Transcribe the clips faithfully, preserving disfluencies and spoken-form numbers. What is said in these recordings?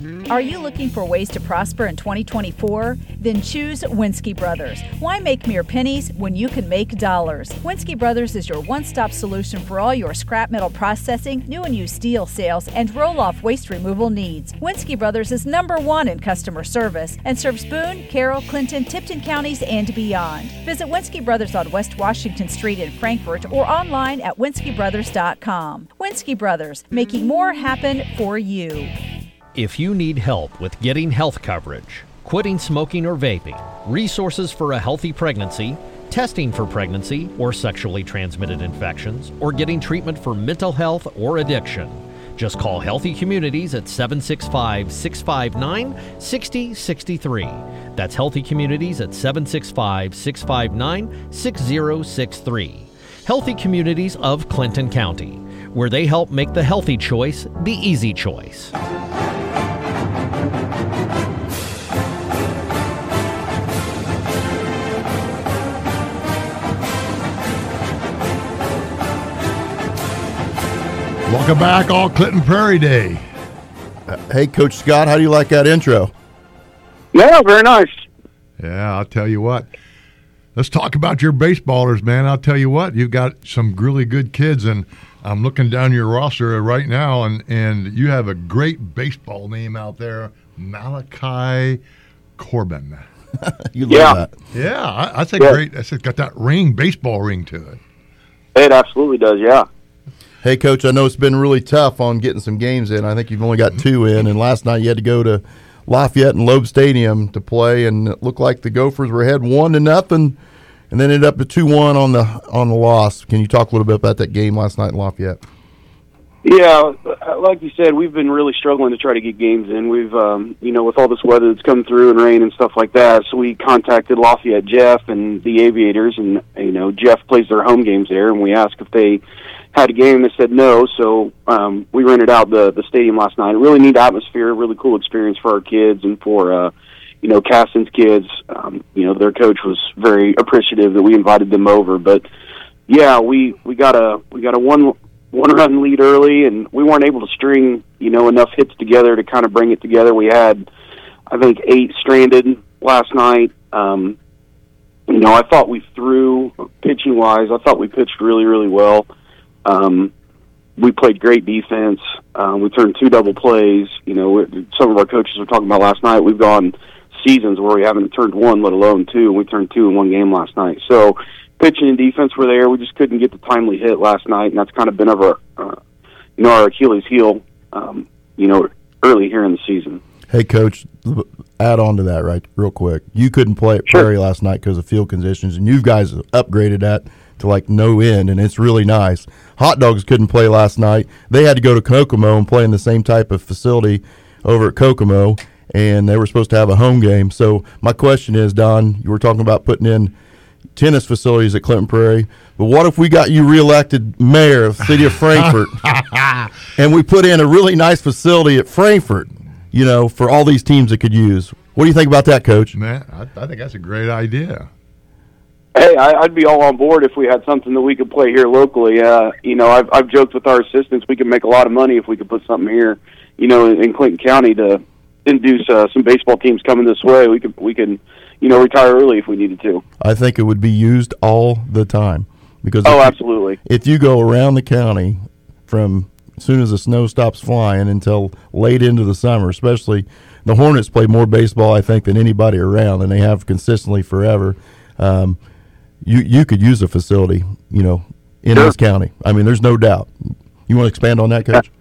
Are you looking for ways to prosper in twenty twenty-four? Then choose Winsky Brothers. Why make mere pennies when you can make dollars? Winsky Brothers is your one-stop solution for all your scrap metal processing, new and used steel sales, and roll-off waste removal needs. Winsky Brothers is number one in customer service and serves Boone, Carroll, Clinton, Tipton counties, and beyond. Visit Winsky Brothers on West Washington Street in Frankfort or online at winsky brothers dot com. Winsky Brothers, making more happen for you. If you need help with getting health coverage, quitting smoking or vaping, resources for a healthy pregnancy, testing for pregnancy or sexually transmitted infections, or getting treatment for mental health or addiction, just call Healthy Communities at seven six five, six five nine, six zero six three. That's Healthy Communities at seven six five, six five nine, six zero six three. Healthy Communities of Clinton County, where they help make the healthy choice the easy choice. Welcome back, All Clinton Prairie Day. Uh, hey, Coach Scott, how do you like that intro? Yeah, very nice. Yeah, I'll tell you what. Let's talk about your baseballers, man. I'll tell you what, you've got some really good kids, and I'm looking down your roster right now, and, and you have a great baseball name out there, Malachi Corbin. You love yeah. that. Yeah, I, that's a yeah. great. That's got that ring, baseball ring to it. It absolutely does, yeah. Hey, Coach, I know it's been really tough on getting some games in. I think you've only got two in, and last night you had to go to Lafayette and Loeb Stadium to play, and it looked like the Gophers were ahead one to nothing, and then ended up to two one on the on the loss. Can you talk a little bit about that game last night in Lafayette? Yeah, like you said, we've been really struggling to try to get games in. We've, um, you know, with all this weather that's come through and rain and stuff like that, so we contacted Lafayette Jeff and the Aviators, and, you know, Jeff plays their home games there, and we asked if they had a game. They said no, so um, we rented out the, the stadium last night. A really neat atmosphere, really cool experience for our kids and for, uh, you know, Caston's kids. Um, you know, their coach was very appreciative that we invited them over. But, yeah, we, we got a we got a one... one-run lead early, and we weren't able to string, you know, enough hits together to kind of bring it together. We had, I think, eight stranded last night. Um, you know, I thought we threw, pitching-wise, I thought we pitched really, really well. Um, we played great defense. Um, we turned two double plays. You know, some of our coaches were talking about last night. We've gone seasons where we haven't turned one, let alone two, and we turned two in one game last night. So, pitching and defense were there. We just couldn't get the timely hit last night, and that's kind of been our, uh, you know, our Achilles heel, um, you know, early here in the season. Hey, Coach, add on to that right real quick. You couldn't play at Prairie Sure. last night because of field conditions, and you guys upgraded that to like no end, and it's really nice. Hot Dogs couldn't play last night. They had to go to Kokomo and play in the same type of facility over at Kokomo, and they were supposed to have a home game. So my question is, Don, you were talking about putting in tennis facilities at Clinton Prairie, but what if we got you reelected mayor of the city of Frankfort and we put in a really nice facility at Frankfort, you know, for all these teams that could use? What do you think about that, Coach? Man, I, I think that's a great idea. Hey, I, I'd be all on board if we had something that we could play here locally. Uh, you know, I've, I've joked with our assistants we could make a lot of money if we could put something here, you know, in, in Clinton County to induce uh, some baseball teams coming this way. We could, we can, you know, retire early if we needed to. I think it would be used all the time. Because oh, if, absolutely. If you go around the county from as soon as the snow stops flying until late into the summer, especially the Hornets play more baseball, I think, than anybody around, and they have consistently forever. Um, you you could use a facility, you know, in Sure. this county. I mean, there's no doubt. You want to expand on that, Coach?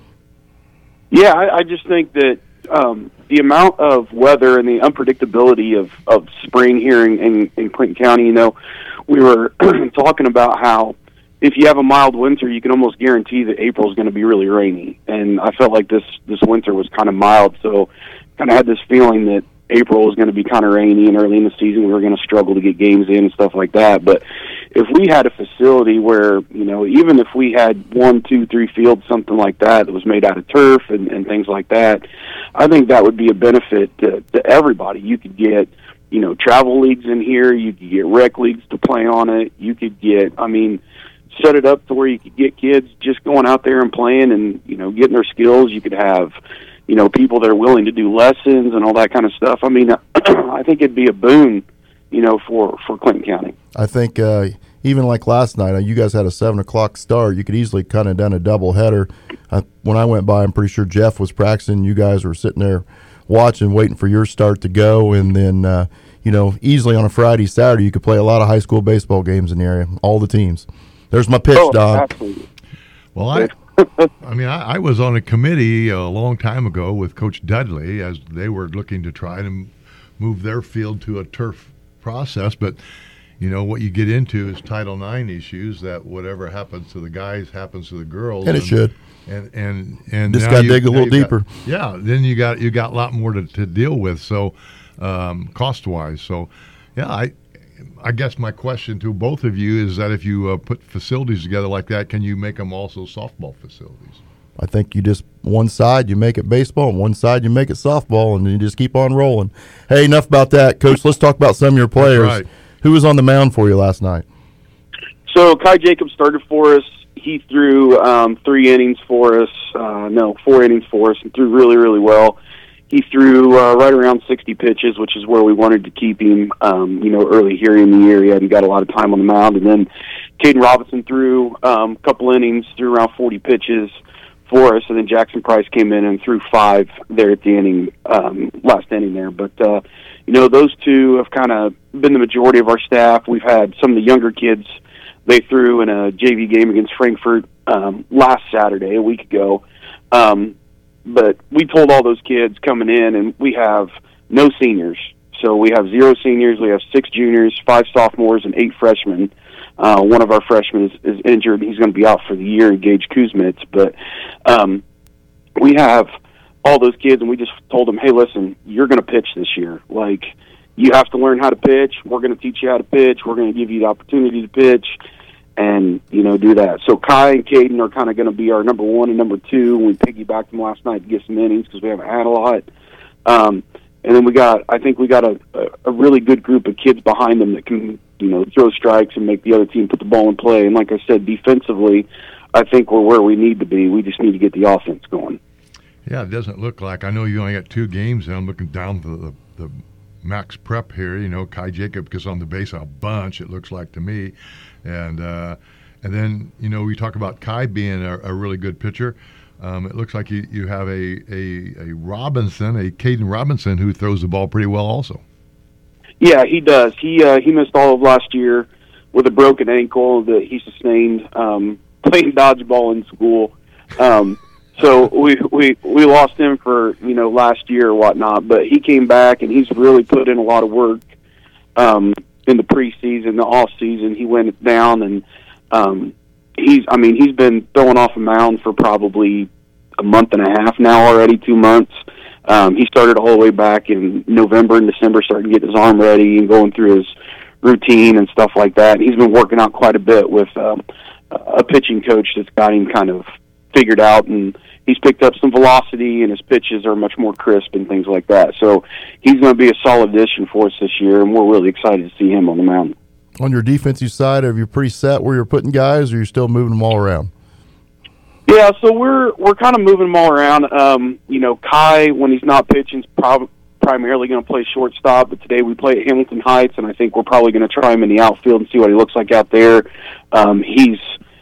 Yeah, I, I just think that um, the amount of weather and the unpredictability of, of spring here in, in, in Clinton County, you know, we were talking about how if you have a mild winter, you can almost guarantee that April is going to be really rainy. And I felt like this, this winter was kind of mild, so kind of had this feeling that April was going to be kind of rainy, and early in the season we were going to struggle to get games in and stuff like that. But if we had a facility where, you know, even if we had one, two, three fields, something like that, that was made out of turf and, and things like that, I think that would be a benefit to, to everybody. You could get, you know, travel leagues in here. You could get rec leagues to play on it. You could get, I mean, set it up to where you could get kids just going out there and playing and, you know, getting their skills. You could have, you know, people that are willing to do lessons and all that kind of stuff. I mean, I think it'd be a boon, you know, for, for Clinton County. I think uh, even like last night, uh, you guys had a seven o'clock start. You could easily kind of done a double header. Uh, when I went by, I'm pretty sure Jeff was practicing. You guys were sitting there watching, waiting for your start to go, and then uh, you know, easily on a Friday, Saturday, you could play a lot of high school baseball games in the area. All the teams. There's my pitch, oh, Don. Absolutely. Well, I, I mean, I, I was on a committee a long time ago with Coach Dudley as they were looking to try to move their field to a turf process, but you know what you get into is Title nine issues. That whatever happens to the guys happens to the girls, and it and, should. And and and just now got to you- dig a now little you got- deeper. yeah, then you got you got a lot more to, to deal with. So um, cost wise, so yeah, I I guess my question to both of you is that if you uh, put facilities together like that, can you make them also softball facilities? I think you just one side you make it baseball, and one side you make it softball, and you just keep on rolling. Hey, enough about that, Coach. Let's talk about some of your players. Right. Who was on the mound for you last night? So Kai Jacobs started for us. He threw um, three innings for us. Uh, no, four innings for us, and threw really, really well. He threw uh, right around sixty pitches, which is where we wanted to keep him. Um, you know, early here in the year, he hadn't got a lot of time on the mound. And then Caden Robinson threw um, a couple innings, threw around forty pitches for us, and then Jackson Price came in and threw five there at the inning, um, last inning there. But uh, you know, those two have kind of been the majority of our staff. We've had some of the younger kids. They threw in a J V game against Frankfort um, last Saturday, a week ago. Um, but we told all those kids coming in, and we have no seniors. So we have zero seniors, we have six juniors, five sophomores, and eight freshmen. Uh, one of our freshmen is, is injured. He's going to be out for the year, Gage Kuzmitz. But um, we have all those kids, and we just told them, hey, listen, you're going to pitch this year. Like, you have to learn how to pitch. We're going to teach you how to pitch. We're going to give you the opportunity to pitch and, you know, do that. So Kai and Caden are kind of going to be our number one and number two. We piggybacked them last night to get some innings because we haven't had a lot. Um, and then we got, I think we got a, a, a really good group of kids behind them that can, you know, throw strikes and make the other team put the ball in play. And like I said, defensively, I think we're where we need to be. We just need to get the offense going. Yeah, it doesn't look like. I know you only got two games, and I'm looking down the, the, the max prep here. You know, Kai Jacob gets on the base a bunch, it looks like to me. And uh, and then, you know, we talk about Kai being a, a really good pitcher. Um, it looks like you, you have a, a, a Robinson, a Caden Robinson, who throws the ball pretty well also. Yeah, he does. He uh, he missed all of last year with a broken ankle that he sustained um, playing dodgeball in school. Um, so we, we we lost him for, you know, last year or whatnot. But he came back, and he's really put in a lot of work um, in the preseason, the off season. He went down, and um, he's I mean he's been throwing off a mound for probably a month and a half now already, two months. Um, he started all the way back in November and December, starting to get his arm ready and going through his routine and stuff like that. He's been working out quite a bit with um, a pitching coach that's got him kind of figured out, and he's picked up some velocity, and his pitches are much more crisp and things like that. So he's going to be a solid addition for us this year, and we're really excited to see him on the mound. On your defensive side, are you pretty set where you're putting guys, or are you still moving them all around? Yeah, so we're we're kind of moving them all around. Um, you know, Kai, when he's not pitching, is prob- primarily going to play shortstop, but today we play at Hamilton Heights, and I think we're probably going to try him in the outfield and see what he looks like out there. Um, he's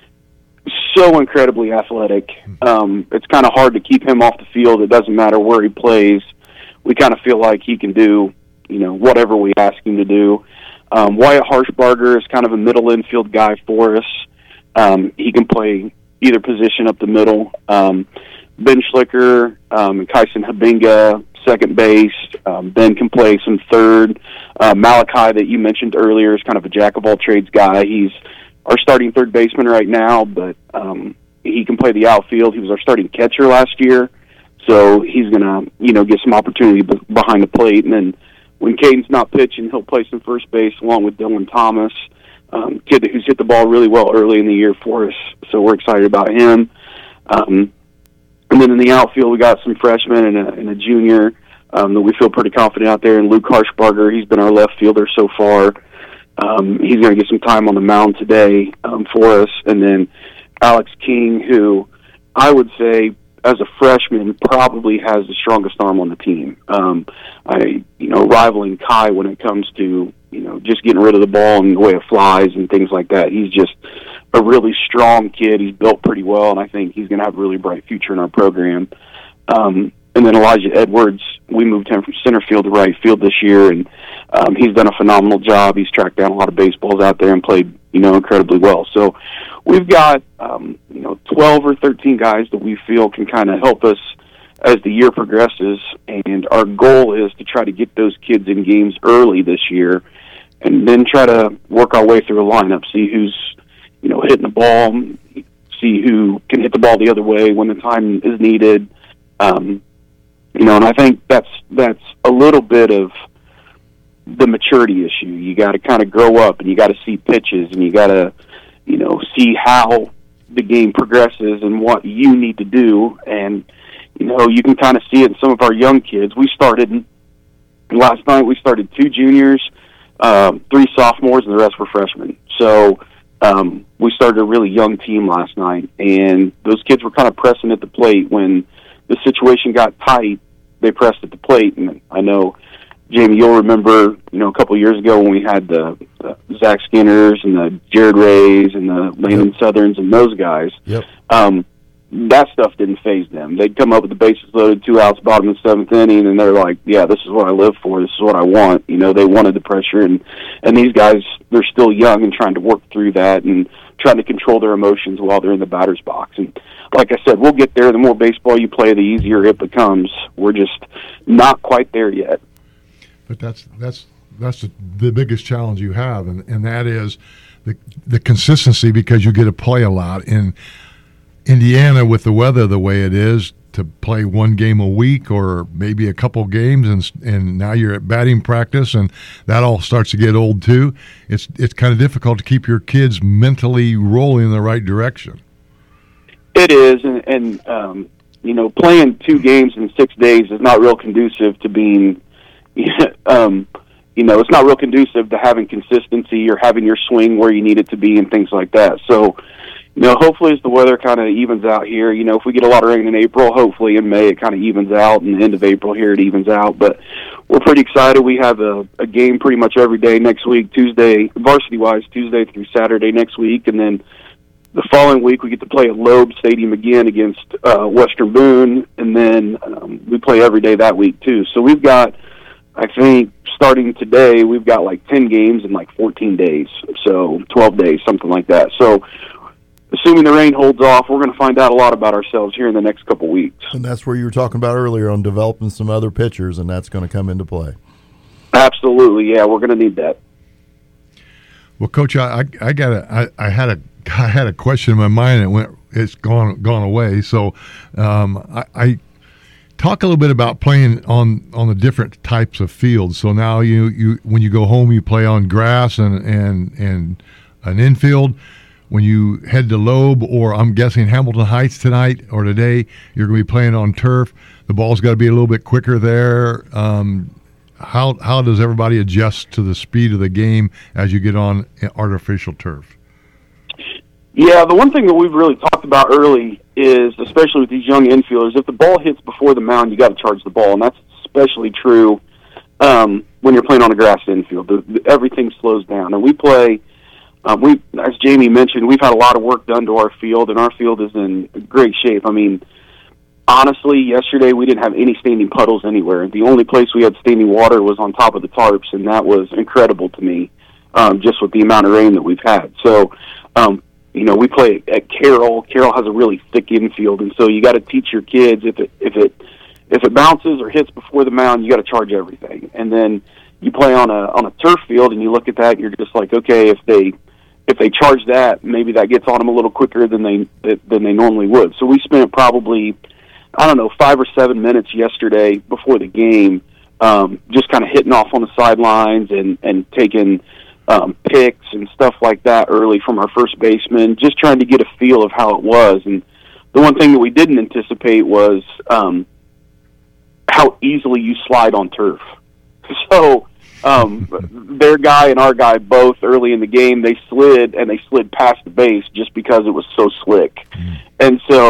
so incredibly athletic. Um, it's kind of hard to keep him off the field. It doesn't matter where he plays. We kind of feel like he can do, you know, whatever we ask him to do. Um, Wyatt Harshbarger is kind of a middle infield guy for us. Um, he can play either position up the middle. Um, Ben Schlicker um, and Kyson Habinga, second base. Um, Ben can play some third. Uh, Malachi, that you mentioned earlier, is kind of a jack-of-all-trades guy. He's our starting third baseman right now, but um, he can play the outfield. He was our starting catcher last year, so he's going to, you know, get some opportunity b- behind the plate. And then when Caden's not pitching, he'll play some first base along with Dylan Thomas, um, kid who's hit the ball really well early in the year for us, so we're excited about him. Um, and then in the outfield, we got some freshmen and a, and a junior um, that we feel pretty confident out there. And Luke Harshbarger, he's been our left fielder so far. Um, he's going to get some time on the mound today um, for us. And then Alex King, who I would say as a freshman, probably has the strongest arm on the team. Um, I, you know, rivaling Kai when it comes to, you know, just getting rid of the ball and the way it flies and things like that. He's just a really strong kid. He's built pretty well, and I think he's going to have a really bright future in our program. Um, and then Elijah Edwards, we moved him from center field to right field this year, and um, he's done a phenomenal job. He's tracked down a lot of baseballs out there and played, you know, incredibly well. So we've got, um, you know, twelve or thirteen guys that we feel can kind of help us as the year progresses, and our goal is to try to get those kids in games early this year and then try to work our way through a lineup, see who's, you know, hitting the ball, see who can hit the ball the other way when the time is needed. Um, you know, and I think that's that's a little bit of the maturity issue. You got to kind of grow up, and you got to see pitches, and you got to, you know, see how the game progresses and what you need to do. And, you know, you can kind of see it in some of our young kids. We started, last night we started two juniors, um, three sophomores, and the rest were freshmen. So um, we started a really young team last night, and those kids were kind of pressing at the plate. When the situation got tight, they pressed at the plate. And I know, Jamie, you'll remember, you know, a couple of years ago when we had the, the Zach Skinners and the Jared Rays and the Landon yep. Southerns and those guys. Yep. Um, that stuff didn't faze them. They'd come up with the bases loaded, two outs, bottom of the seventh inning, and they're like, yeah, this is what I live for. This is what I want. You know, they wanted the pressure, and, and these guys, they're still young and trying to work through that and trying to control their emotions while they're in the batter's box. And like I said, we'll get there. The more baseball you play, the easier it becomes. We're just not quite there yet. But that's that's that's the, the biggest challenge you have, and, and that is the the consistency, because you get to play a lot. In Indiana, with the weather the way it is, to play one game a week or maybe a couple games, and and now you're at batting practice, and that all starts to get old too. It's it's kind of difficult to keep your kids mentally rolling in the right direction. It is, and, and um, you know, playing two games in six days is not real conducive to being. um, you know, it's not real conducive to having consistency or having your swing where you need it to be and things like that. So, you know, hopefully as the weather kind of evens out here, you know, if we get a lot of rain in April, hopefully in May it kind of evens out, and the end of April here it evens out. But we're pretty excited. We have a, a game pretty much every day next week, Tuesday, varsity-wise, Tuesday through Saturday next week, and then the following week we get to play at Loeb Stadium again against uh, Western Boone, and then um, we play every day that week too. So we've got, I think, starting today, we've got like ten games in like fourteen days, so twelve days, something like that. So assuming the rain holds off, we're going to find out a lot about ourselves here in the next couple weeks. And that's where you were talking about earlier on developing some other pitchers, and that's going to come into play. Absolutely, yeah, we're going to need that. Well, Coach, I I, I got a I, I had a I had a question in my mind and it went it's gone gone away. So um, I. I Talk a little bit about playing on, on the different types of fields. So now you, you when you go home, you play on grass and, and, and an infield. When you head to Loeb, or I'm guessing Hamilton Heights tonight or today, you're going to be playing on turf. The ball's got to be a little bit quicker there. Um, how how does everybody adjust to the speed of the game as you get on artificial turf? Yeah, the one thing that we've really talked about early is, especially with these young infielders, if the ball hits before the mound, you got to charge the ball, and that's especially true um, when you're playing on a grass infield. The, the, everything slows down, and we play. Um, we, as Jamie mentioned, we've had a lot of work done to our field, and our field is in great shape. I mean, honestly, yesterday we didn't have any standing puddles anywhere. The only place we had standing water was on top of the tarps, and that was incredible to me, um, just with the amount of rain that we've had. So. Um, You know, we play at Carroll. Carroll has a really thick infield, and so you got to teach your kids if it if it if it bounces or hits before the mound, you got to charge everything. And then you play on a on a turf field, and you look at that, and you're just like, okay, if they if they charge that, maybe that gets on them a little quicker than they than they normally would. So we spent probably I don't know five or seven minutes yesterday before the game, um, just kind of hitting off on the sidelines and and taking. Um, picks and stuff like that early from our first baseman, just trying to get a feel of how it was. And the one thing that we didn't anticipate was um, how easily you slide on turf. So um, their guy and our guy both early in the game, they slid and they slid past the base just because it was so slick. Mm. And so,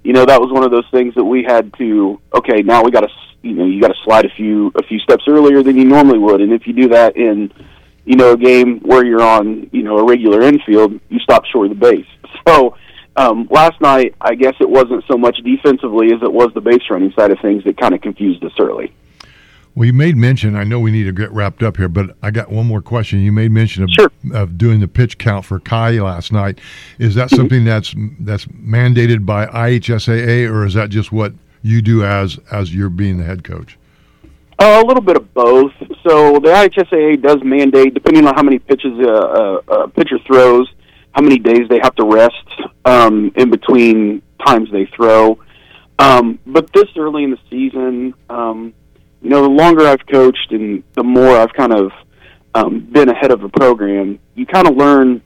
you know, that was one of those things that we had to, okay, now we got to, you know, you got to slide a few a few steps earlier than you normally would. And if you do that in, you know, a game where you're on, you know, a regular infield, you stop short of the base. So um, last night, I guess it wasn't so much defensively as it was the base running side of things that kind of confused us early. Well, you made mention, I know we need to get wrapped up here, but I got one more question. You made mention of, sure. of doing the pitch count for Kai last night. Is that Mm-hmm. something that's that's mandated by I H S A A, or is that just what you do as as you're being the head coach? Uh, a little bit of both. So the I H S A A does mandate, depending on how many pitches a, a, a pitcher throws, how many days they have to rest um, in between times they throw. Um, but this early in the season, um, you know, the longer I've coached and the more I've kind of um, been ahead of a program, you kind of learn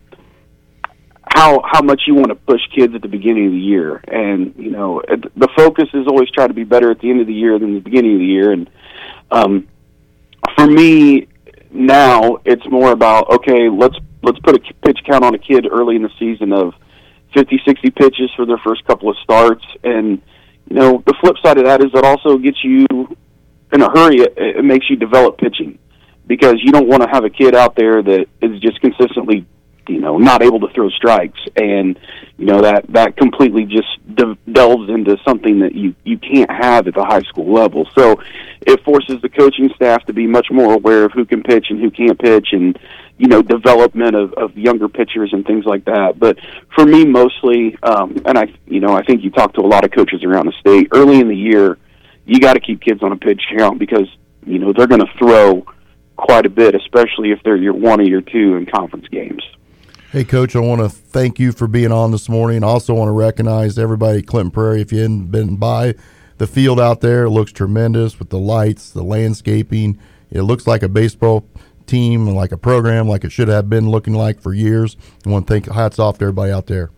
how how much you want to push kids at the beginning of the year. And, you know, the focus is always try to be better at the end of the year than the beginning of the year. And um, for me now, it's more about, okay, let's let's put a pitch count on a kid early in the season of fifty, sixty pitches for their first couple of starts. And, you know, the flip side of that is it also gets you in a hurry. It, it makes you develop pitching, because you don't want to have a kid out there that is just consistently, you know, not able to throw strikes. And, you know, that, that completely just de- delves into something that you, you can't have at the high school level. So it forces the coaching staff to be much more aware of who can pitch and who can't pitch, and, you know, development of, of younger pitchers and things like that. But for me, mostly, um, and I, you know, I think you talk to a lot of coaches around the state, early in the year, you got to keep kids on a pitch count, because, you know, they're going to throw quite a bit, especially if they're year one or year two in conference games. Hey, Coach, I want to thank you for being on this morning. I also want to recognize everybody at Clinton Prairie. If you hadn't been by the field out there, it looks tremendous with the lights, the landscaping. It looks like a baseball team, like a program, like it should have been looking like for years. I want to thank, hats off to everybody out there.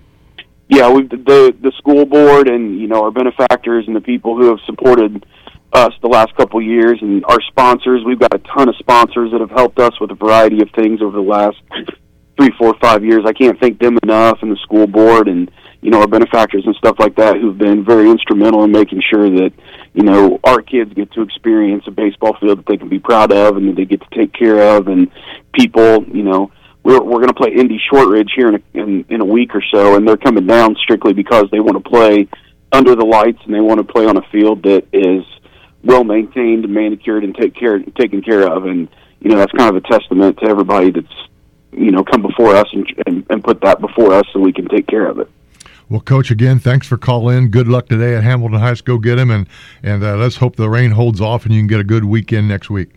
Yeah, we've, the the school board and, you know, our benefactors and the people who have supported us the last couple of years, and our sponsors. We've got a ton of sponsors that have helped us with a variety of things over the last three, four, five years. I can't thank them enough, and the school board and, you know, our benefactors and stuff like that, who've been very instrumental in making sure that, you know, our kids get to experience a baseball field that they can be proud of and that they get to take care of. And people, you know, we're we're going to play Indy Shortridge here in a, in, in a week or so, and they're coming down strictly because they want to play under the lights and they want to play on a field that is well maintained and manicured and take care taken care of. And, you know, that's kind of a testament to everybody that's, you know, come before us and, and, and put that before us so we can take care of it. Well, Coach, again, thanks for calling in. Good luck today at Hamilton Heights. Go get him, and, and uh, let's hope the rain holds off and you can get a good weekend next week.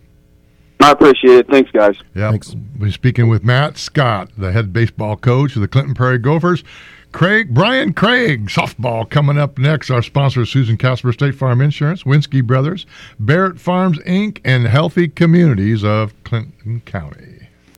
I appreciate it. Thanks, guys. Yeah, Thanks. We're speaking with Matt Scott, the head baseball coach of the Clinton Prairie Gophers. Craig, Brian Craig, softball coming up next. Our sponsor is Susan Casper, State Farm Insurance, Winsky Brothers, Barrett Farms, Incorporated, and Healthy Communities of Clinton County.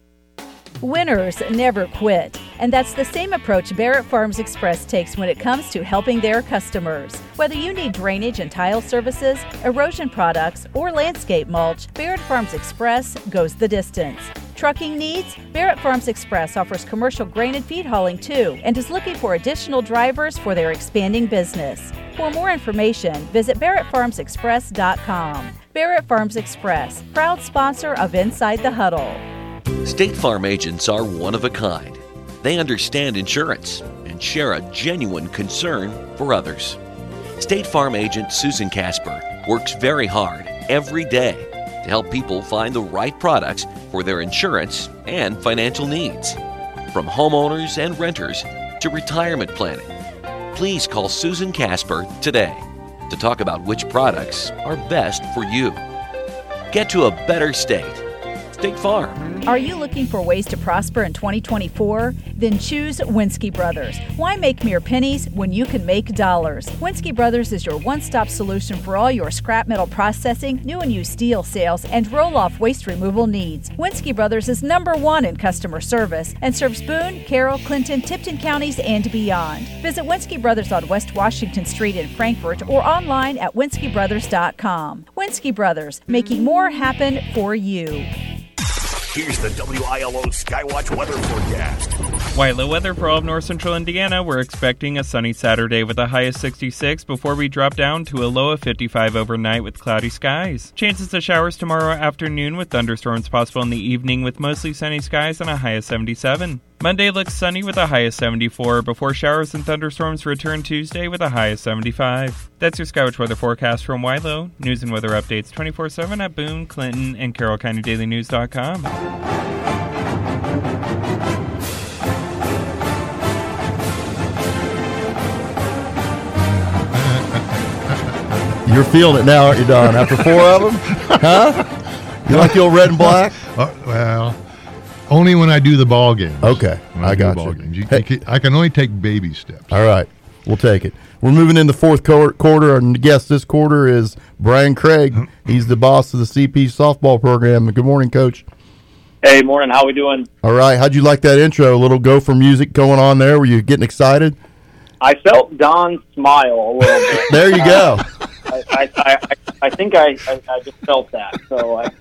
Winners never quit, and that's the same approach Barrett Farms Express takes when it comes to helping their customers. Whether you need drainage and tile services, erosion products, or landscape mulch, Barrett Farms Express goes the distance. Trucking needs? Barrett Farms Express offers commercial grain and feed hauling too, and is looking for additional drivers for their expanding business. For more information, visit barrett farms express dot com. Barrett Farms Express, proud sponsor of Inside the Huddle. State Farm agents are one of a kind. They understand insurance and share a genuine concern for others. State Farm agent Susan Casper works very hard every day to help people find the right products for their insurance and financial needs. From homeowners and renters to retirement planning, please call Susan Casper today to talk about which products are best for you. Get to a better state. State Farm. Are you looking for ways to prosper in twenty twenty-four? Then choose Winsky Brothers. Why make mere pennies when you can make dollars? Winsky Brothers is your one-stop solution for all your scrap metal processing, new and used steel sales, and roll-off waste removal needs. Winsky Brothers is number one in customer service and serves Boone, Carroll, Clinton, Tipton counties, and beyond. Visit Winsky Brothers on West Washington Street in Frankfort or online at winsky brothers dot com. Winsky Brothers, making more happen for you. Here's the W I L O Skywatch weather forecast. Whitelow weather for all of north central Indiana. We're expecting a sunny Saturday with a high of sixty-six before we drop down to a low of fifty-five overnight with cloudy skies. Chances of showers tomorrow afternoon with thunderstorms possible in the evening with mostly sunny skies and a high of seventy-seven. Monday looks sunny with a high of seventy-four before showers and thunderstorms return Tuesday with a high of seventy-five. That's your Skywatch weather forecast from Whitelow. News and weather updates twenty-four seven at Boone, Clinton, and Carroll County Daily News dot com. You're feeling it now, aren't you, Don? After four of them? Huh? You like the old red and black? Uh, well, only when I do the ball game. Okay, When I do got the ball you. games. You, Hey. you can- I can only take baby steps. All right, we'll take it. We're moving in the fourth quar- quarter. Our guest this quarter is Brian Craig. He's the boss of the C P softball program. Good morning, Coach. Hey, morning. How we doing? All right, how'd you like that intro? A little Gopher music going on there. Were you getting excited? I felt Don smile a little bit. There you go. I, I, I, I think I, I, I just felt that. So I,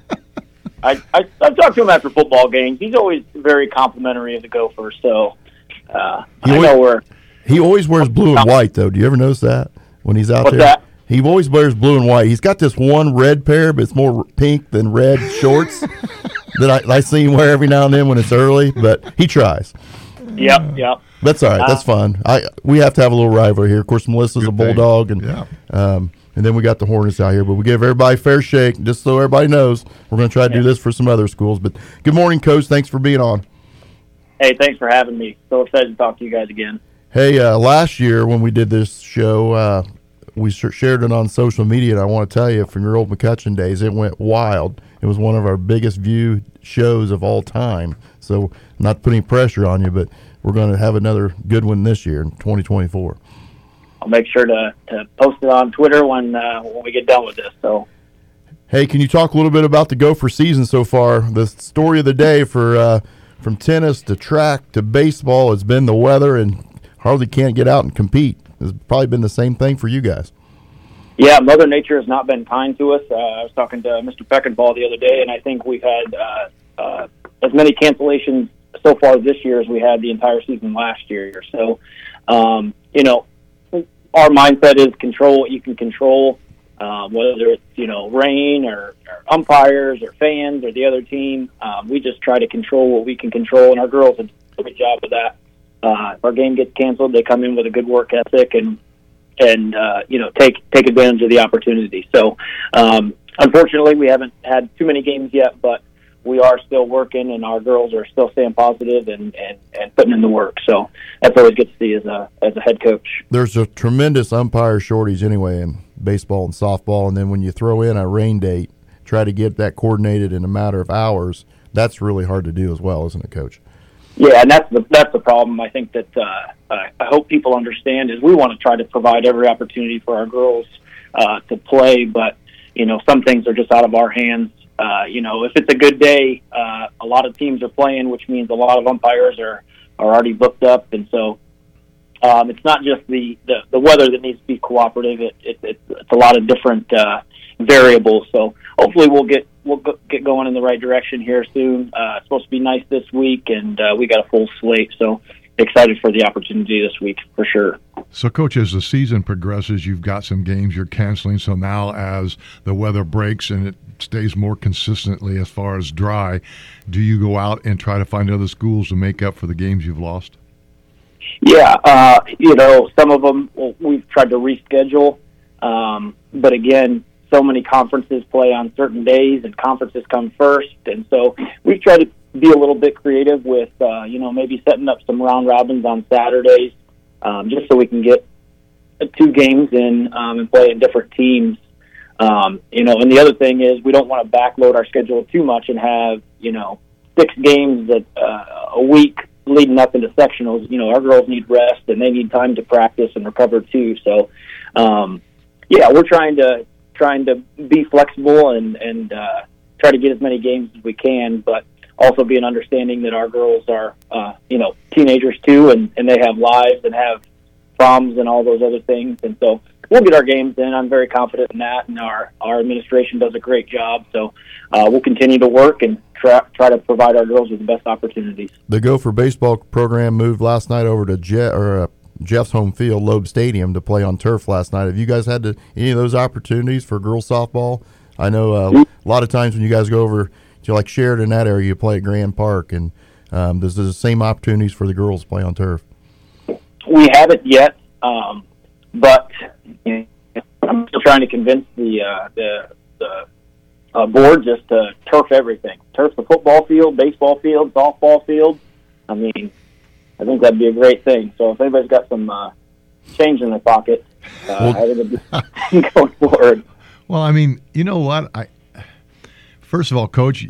I, I, I've talked to him after football games. He's always very complimentary of the Gophers. So uh, He I always- know we're. He always wears blue and white, though. Do you ever notice that when he's out What's there? that? He always wears blue and white. He's got this one red pair, but it's more pink than red shorts that I, I see him wear every now and then when it's early. But he tries. Yep, yep. That's all right. That's fun. I we have to have a little rivalry here. Of course, Melissa's Good a bulldog, and Yeah. um, and then we got the Hornets out here. But we give everybody a fair shake, just so everybody knows. We're going to try to do this for some other schools. But good morning, Coach. Thanks for being on. Hey, thanks for having me. So excited to talk to you guys again. Hey, uh, last year when we did this show, uh, we sh- shared it on social media, and I want to tell you, from your old McCutcheon days, it went wild. It was one of our biggest viewed shows of all time. So, not putting pressure on you, but we're going to have another good one this year in twenty twenty-four. I'll make sure to, to post it on Twitter when uh, when we get done with this. So. Hey, can you talk a little bit about the Gopher season so far? The story of the day for uh, from tennis to track to baseball has been the weather, and hardly can't get out and compete. It's probably been the same thing for you guys. Yeah, Mother Nature has not been kind to us. Uh, I was talking to Mister Peckinpah the other day, and I think we've had uh, uh, as many cancellations so far this year as we had the entire season last year. So, um, you know, our mindset is control what you can control, um, whether it's, you know, rain or, or umpires or fans or the other team. Um, we just try to control what we can control, and our girls have done a good job of that. Uh, if our game gets canceled, they come in with a good work ethic and and uh, you know take take advantage of the opportunity. So, um, unfortunately, we haven't had too many games yet, but we are still working, and our girls are still staying positive and, and, and putting in the work. So that's always good to see as a as a head coach. There's a tremendous umpire shortage anyway in baseball and softball, and then when you throw in a rain date, try to get that coordinated in a matter of hours, that's really hard to do as well, isn't it, Coach? Yeah, and that's the that's the problem. I think that uh, I hope people understand is we want to try to provide every opportunity for our girls uh, to play, but you know some things are just out of our hands. Uh, you know, if it's a good day, uh, a lot of teams are playing, which means a lot of umpires are, are already booked up, and so um, it's not just the, the, the weather that needs to be cooperative. It, it, it, it's a lot of different uh, variables. So hopefully we'll get we'll go, get going in the right direction here soon. Uh, it's supposed to be nice this week, and uh, we got a full slate. So excited for the opportunity this week for sure. So, Coach, as the season progresses, you've got some games you're canceling. So now as the weather breaks and it stays more consistently as far as dry, do you go out and try to find other schools to make up for the games you've lost? Yeah, uh, you know, some of them we've tried to reschedule. Um, but again, so many conferences play on certain days and conferences come first. And so we've tried to be a little bit creative with, uh, you know, maybe setting up some round robins on Saturdays, um, just so we can get two games in um, and play in different teams. Um, you know, and the other thing is we don't want to backload our schedule too much and have, you know, six games that, uh, a week leading up into sectionals. You know, our girls need rest and they need time to practice and recover too. So, um, yeah, we're trying to trying to be flexible and, and uh, try to get as many games as we can, but also be an understanding that our girls are, uh, you know, teenagers too, and, and they have lives and have problems and all those other things. And so we'll get our games in. I'm very confident in that, and our, our administration does a great job. So uh, we'll continue to work and try, try to provide our girls with the best opportunities. The Gopher baseball program moved last night over to Je- or, uh, Jeff's home field, Loeb Stadium, to play on turf last night. Have you guys had to, any of those opportunities for girls softball? I know uh, a lot of times when you guys go over to like Sheridan, that area, you play at Grand Park, and um, there's the same opportunities for the girls to play on turf. We haven't yet, um, but you know, I'm still trying to convince the uh, the, the uh, board just to turf everything. Turf the football field, baseball field, softball field. I mean, I think that'd be a great thing. So if anybody's got some uh, change in their pocket, uh, well, I think it'd be going forward. Well, I mean, you know what? I first of all, Coach,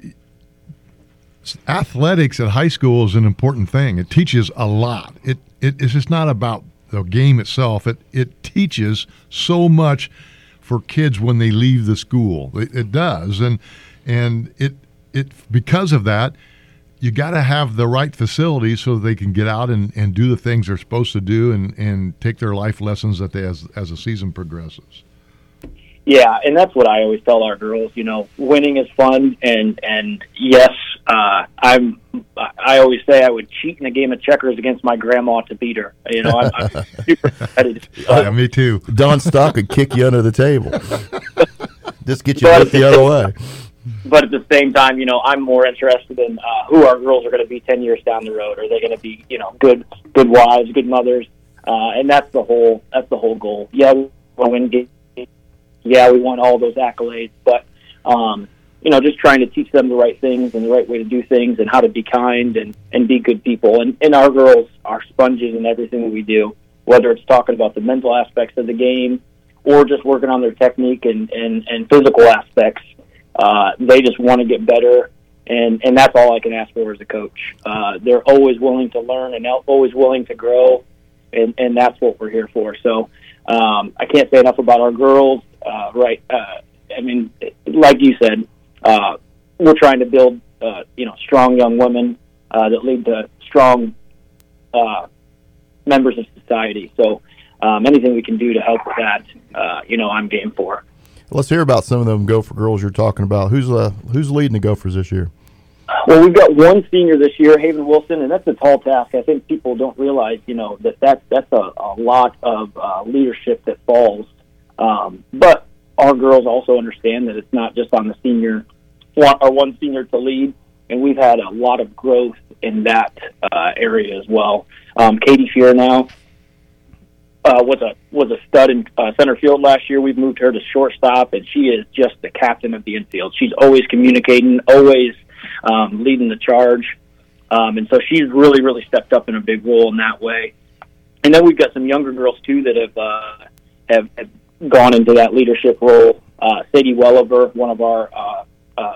athletics at high school is an important thing. It teaches a lot. It, it it's just not about the game itself. It it teaches so much for kids when they leave the school. It, it does, and and it it because of that, you got to have the right facilities so they can get out and, and do the things they're supposed to do and, and take their life lessons that they as as the season progresses. Yeah, and that's what I always tell our girls. You know, winning is fun, and and yes, uh, I'm. I always say I would cheat in a game of checkers against my grandma to beat her. You know, I'm, I'm super competitive. Yeah, me too. Don Stock could kick you under the table. Just get you but, the other way. But at the same time, you know, I'm more interested in uh, who our girls are going to be ten years down the road. Are they going to be, you know, good good wives, good mothers? Uh, and that's the whole that's the whole goal. Yeah, we want to win games. Yeah, we want all those accolades, but, um, you know, just trying to teach them the right things and the right way to do things and how to be kind and, and be good people. And, and our girls are sponges in everything that we do, whether it's talking about the mental aspects of the game or just working on their technique and, and, and physical aspects. Uh, they just want to get better, and, and that's all I can ask for as a coach. Uh, they're always willing to learn and always willing to grow, and, and that's what we're here for. So um, I can't say enough about our girls. Uh, right. Uh, I mean, like you said, uh, we're trying to build, uh, you know, strong young women uh, that lead to strong uh, members of society. So um, anything we can do to help with that, uh, you know, I'm game for. Let's hear about some of them Gopher girls you're talking about. Who's uh, who's leading the Gophers this year? Well, we've got one senior this year, Haven Wilson, and that's a tall task. I think people don't realize, you know, that that's, that's a, a lot of uh, leadership that falls. Um, but our girls also understand that it's not just on the senior, or one senior to lead, and we've had a lot of growth in that uh, area as well. Um, Katie Fear now uh, was a was a stud in uh, center field last year. We've moved her to shortstop, and she is just the captain of the infield. She's always communicating, always um, leading the charge, um, and so she's really, really stepped up in a big role in that way. And then we've got some younger girls too that have uh, have, have gone into that leadership role. Uh, Sadie Welliver, one of our uh, uh,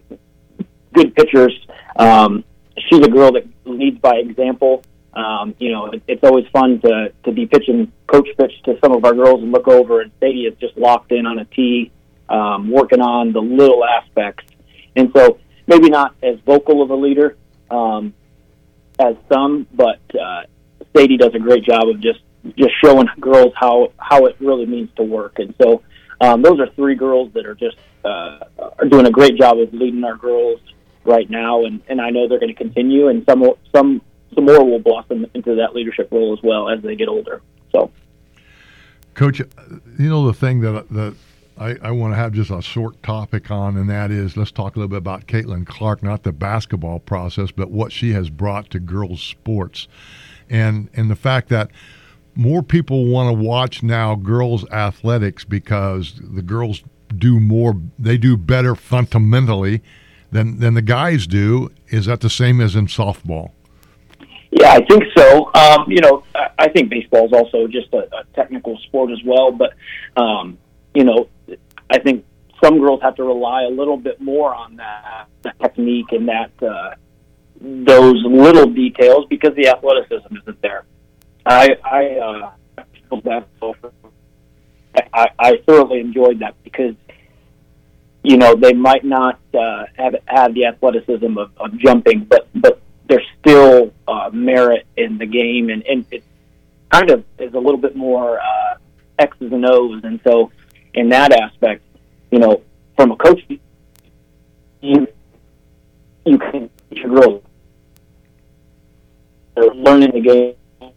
good pitchers, um, she's a girl that leads by example. Um, you know, it, it's always fun to, to be pitching coach pitch to some of our girls and look over, and Sadie is just locked in on a tee, um, working on the little aspects. And so maybe not as vocal of a leader um, as some, but uh, Sadie does a great job of just just showing girls how, how it really means to work. And so um, those are three girls that are just uh, are doing a great job of leading our girls right now, and, and I know they're going to continue, and some some some more will blossom into that leadership role as well as they get older. So, Coach, you know the thing that that I, I want to have just a short topic on, and that is, let's talk a little bit about Caitlin Clark, not the basketball process, but what she has brought to girls' sports, and and the fact that more people want to watch now girls athletics because the girls do more, they do better fundamentally than than the guys do. Is that the same as in softball? Yeah, I think so. Um, you know, I, I think baseball is also just a, a technical sport as well, but um, you know, I think some girls have to rely a little bit more on that, that technique and that uh, those little details because the athleticism isn't there. I I uh, feel that I, I thoroughly enjoyed that because you know they might not uh, have have the athleticism of, of jumping, but but there's still uh, merit in the game, and, and it kind of is a little bit more uh, X's and O's. And so in that aspect, you know, from a coach, you, you can teach your girls. They're learning the game.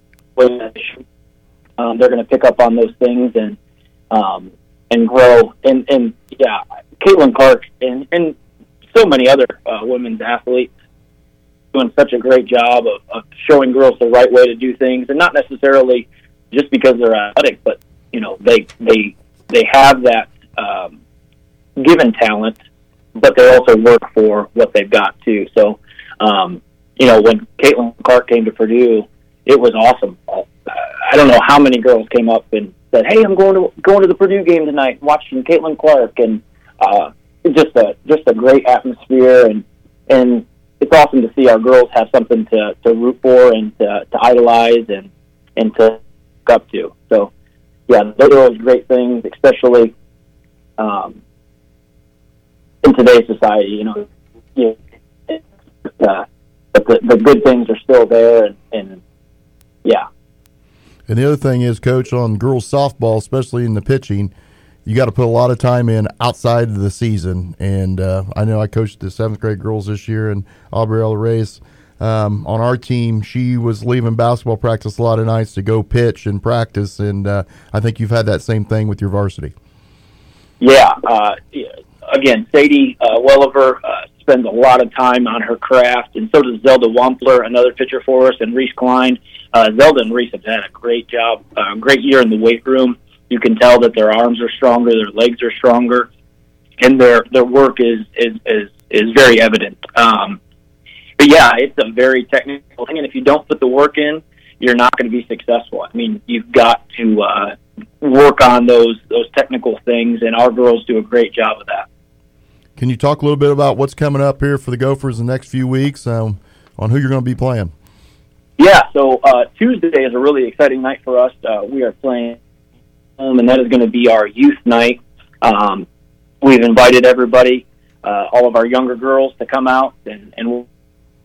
Um, they're going to pick up on those things and um, and grow. And, and yeah, Caitlin Clark and, and so many other uh, women's athletes doing such a great job of, of showing girls the right way to do things, and not necessarily just because they're athletic, but you know they they they have that um, given talent, but they also work for what they've got too. So, um, you know, when Caitlin Clark came to Purdue, it was awesome. I don't know how many girls came up and said, "Hey, I'm going to going to the Purdue game tonight, watching Caitlin Clark," and uh, just a just a great atmosphere, and and it's awesome to see our girls have something to, to root for and to, to idolize and and to look up to. So, yeah, those are always great things, especially um, in today's society. You know, you know uh, but the, the good things are still there, and, and yeah. And the other thing is, Coach, on girls softball, especially in the pitching, you got to put a lot of time in outside of the season. And uh, I know I coached the seventh grade girls this year, and Aubriella Reyes um, on our team, she was leaving basketball practice a lot of nights to go pitch and practice. And uh, I think you've had that same thing with your varsity. Yeah. Uh, again, Sadie uh, Welliver uh, spends a lot of time on her craft, and so does Zelda Wampler, another pitcher for us, and Reese Klein. Uh, Zelda and Reese have had a great job, uh, great year in the weight room. You can tell that their arms are stronger, their legs are stronger, and their their work is is is, is very evident. Um, but yeah, it's a very technical thing, and if you don't put the work in, you're not going to be successful. I mean, you've got to uh, work on those those technical things, and our girls do a great job of that. Can you talk a little bit about what's coming up here for the Gophers the next few weeks um, on who you're going to be playing? Yeah, so uh, Tuesday is a really exciting night for us. Uh, we are playing home, and that is going to be our youth night. Um, we've invited everybody, uh, all of our younger girls, to come out and, and we'll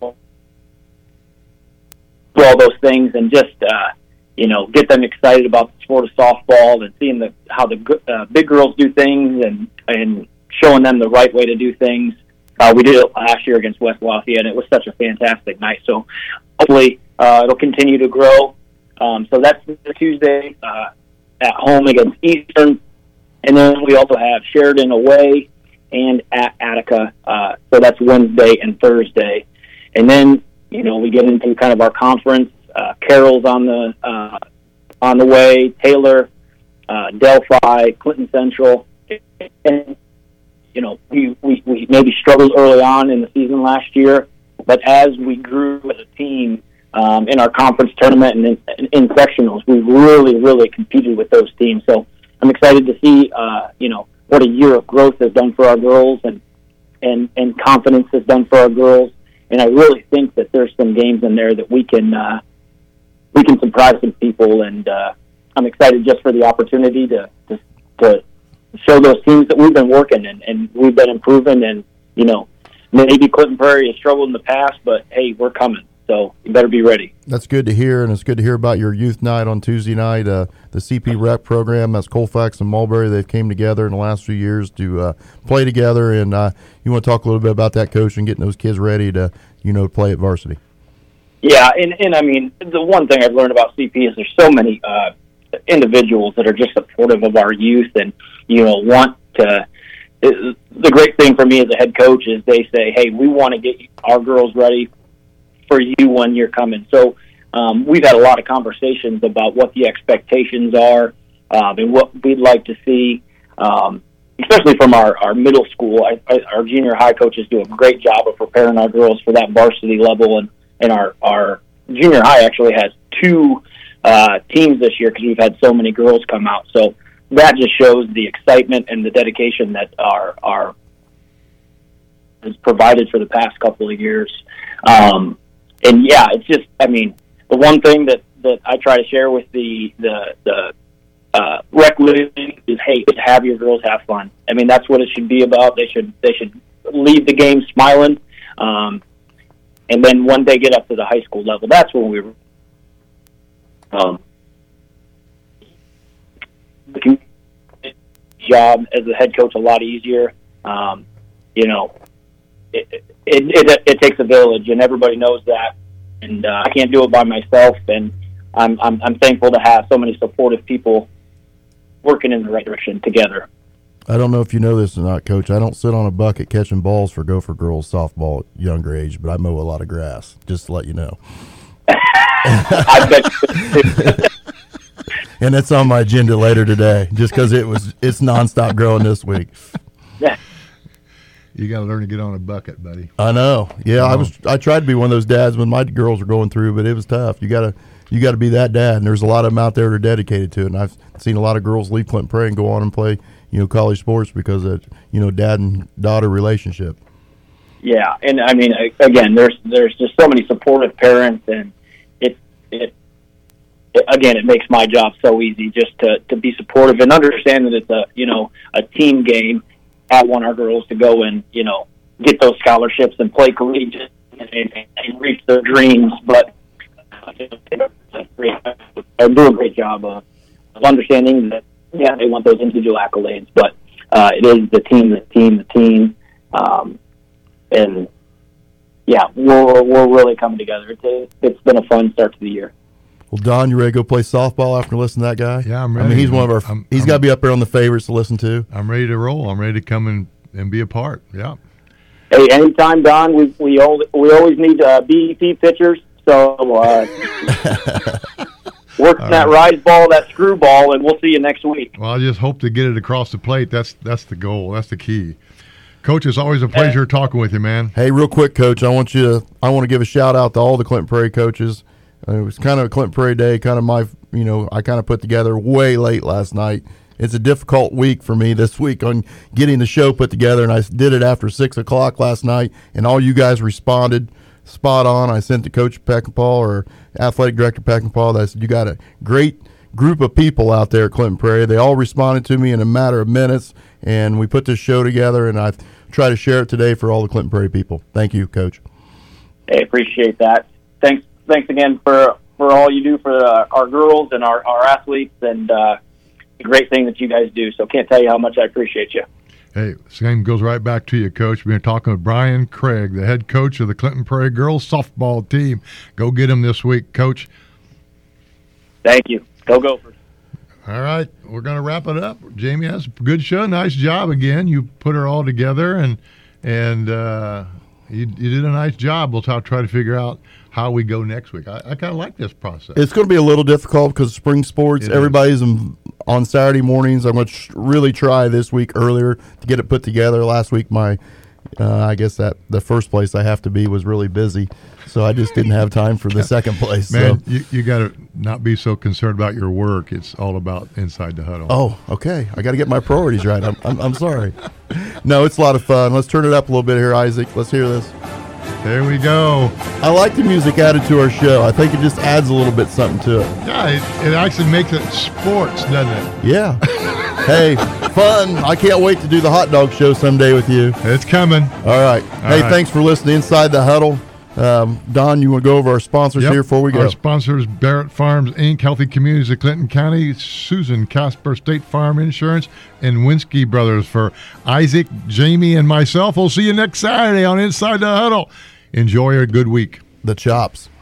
do all those things and just, uh, you know, get them excited about the sport of softball and seeing the how the uh, big girls do things and, and showing them the right way to do things. Uh, we did it last year against West Lafayette, and it was such a fantastic night. So hopefully uh, it'll continue to grow. Um, so that's Tuesday uh, at home against Eastern. And then we also have Sheridan away and at Attica. Uh, so that's Wednesday and Thursday. And then, you know, we get into kind of our conference. Uh, Carroll's on the uh, on the way, Taylor, uh, Delphi, Clinton Central. And, you know, we, we, we maybe struggled early on in the season last year, but as we grew as a team um, in our conference tournament and in, in sectionals, we really, really competed with those teams. So I'm excited to see, uh, you know, what a year of growth has done for our girls and, and, and confidence has done for our girls. And I really think that there's some games in there that we can uh, we can surprise some people. And uh, I'm excited just for the opportunity to to, to show those teams that we've been working and, and we've been improving. And, you know, maybe Clinton Prairie has struggled in the past, but, hey, we're coming. So you better be ready. That's good to hear, and it's good to hear about your youth night on Tuesday night. Uh, the C P Rep program, that's Colfax and Mulberry. They've came together in the last few years to uh, play together, and uh, you want to talk a little bit about that, Coach, and getting those kids ready to, you know, play at varsity. Yeah, and, and I mean, the one thing I've learned about C P is there's so many uh, individuals that are just supportive of our youth and, you know, want to – the great thing for me as a head coach is they say, hey, we want to get our girls ready for you when you're coming. So um, we've had a lot of conversations about what the expectations are um, and what we'd like to see, um, especially from our, our middle school. I, I, our junior high coaches do a great job of preparing our girls for that varsity level, and, and our, our junior high actually has two uh, teams this year because we've had so many girls come out. So that just shows the excitement and the dedication that our, our has provided for the past couple of years. Um, And yeah, it's just, I mean, the one thing that, that I try to share with the, the, the, uh, rec league is, hey, just have your girls have fun. I mean, that's what it should be about. They should, they should leave the game smiling. Um, and then when they get up to the high school level, that's when we, um, the community job as a head coach a lot easier. Um, you know, it, it, it, it takes a village, and everybody knows that. And uh, I can't do it by myself, and I'm, I'm I'm thankful to have so many supportive people working in the right direction together. I don't know if you know this or not, Coach. I don't sit on a bucket catching balls for Gopher girls softball at younger age, but I mow a lot of grass, just to let you know. I bet you. And it's on my agenda later today, just because it was it's nonstop growing this week. You got to learn to get on a bucket, buddy. I know. Yeah, Come I on. was. I tried to be one of those dads when my girls were going through, but it was tough. You gotta, you got to be that dad, and there's a lot of them out there that are dedicated to it. And I've seen a lot of girls leave Clinton Prairie and go on and play, you know, college sports because of, you know, dad and daughter relationship. Yeah, and I mean, again, there's there's just so many supportive parents, and it it, it again, it makes my job so easy just to, to be supportive and understand that it's a you know a team game. I want our girls to go and you know get those scholarships and play collegiate and, and, and reach their dreams, but uh, they're doing a great job of, of understanding that yeah they want those individual accolades, but uh, it is the team, the team, the team. Um, And yeah, we're we're really coming together. It's it's been a fun start to the year. Well, Don, you ready to go play softball after listening to that guy? Yeah, I'm I ready. mean, he's one of our. I'm- he's I'm- got to be up there on the favorites to listen to. I'm ready to roll. I'm ready to come and, and be a part. Yeah. Hey, anytime, Don. We we always, we always need uh, B E P pitchers. So uh, working that rise ball, that screwball, and we'll see you next week. Well, I just hope to get it across the plate. That's that's the goal. That's the key. Coach, it's always a pleasure talking with you, man. Hey, real quick, Coach, I want you to. I want to give a shout out to all the Clinton Prairie coaches. Uh, it was kind of a Clinton Prairie day, kind of my, you know, I kind of put together way late last night. It's a difficult week for me this week on getting the show put together, and I did it after six o'clock last night, and all you guys responded spot on. I sent to Coach Peckinpah or Athletic Director Peckinpah that I said, you got a great group of people out there at Clinton Prairie. They all responded to me in a matter of minutes, and we put this show together, and I've tried to share it today for all the Clinton Prairie people. Thank you, Coach. Hey, appreciate that. Thanks thanks again for, for all you do for uh, our girls and our, our athletes, and uh, the great thing that you guys do. So can't tell you how much I appreciate you. Hey, same goes right back to you, Coach. We've been talking with Brian Craig, the head coach of the Clinton Prairie girls softball team. Go get him this week, Coach. Thank you. Go Gophers. All right, we're going to wrap it up. Jamie, that's a good show. Nice job again. You put her all together, and and uh, you, you did a nice job. We'll talk, try to figure out how we go next week. I, I kind of like this process. It's going to be a little difficult because spring sports, It everybody's in, on Saturday mornings. I'm going to tr- really try this week earlier to get it put together. Last week, my uh, I guess that the first place I have to be was really busy, so I just didn't have time for the second place. Man, so. you, you got to not be so concerned about your work. It's all about inside the huddle. Oh, okay. I got to get my priorities right. I'm, I'm, I'm sorry. No, it's a lot of fun. Let's turn it up a little bit here, Isaac. Let's hear this. There we go. I like the music added to our show. I think it just adds a little bit something to it. Yeah, it, it actually makes it sports, doesn't it? Yeah. Hey, fun. I can't wait to do the hot dog show someday with you. It's coming. All right. hey, right. thanks for listening to Inside the Huddle. Um, Don, you want to go over our sponsors Yep. here before we go? Our sponsors, Barrett Farms, Incorporated, Healthy Communities of Clinton County, Susan Casper State Farm Insurance, and Winsky Brothers. For Isaac, Jamie, and myself, we'll see you next Saturday on Inside the Huddle. Enjoy a good week. The chops.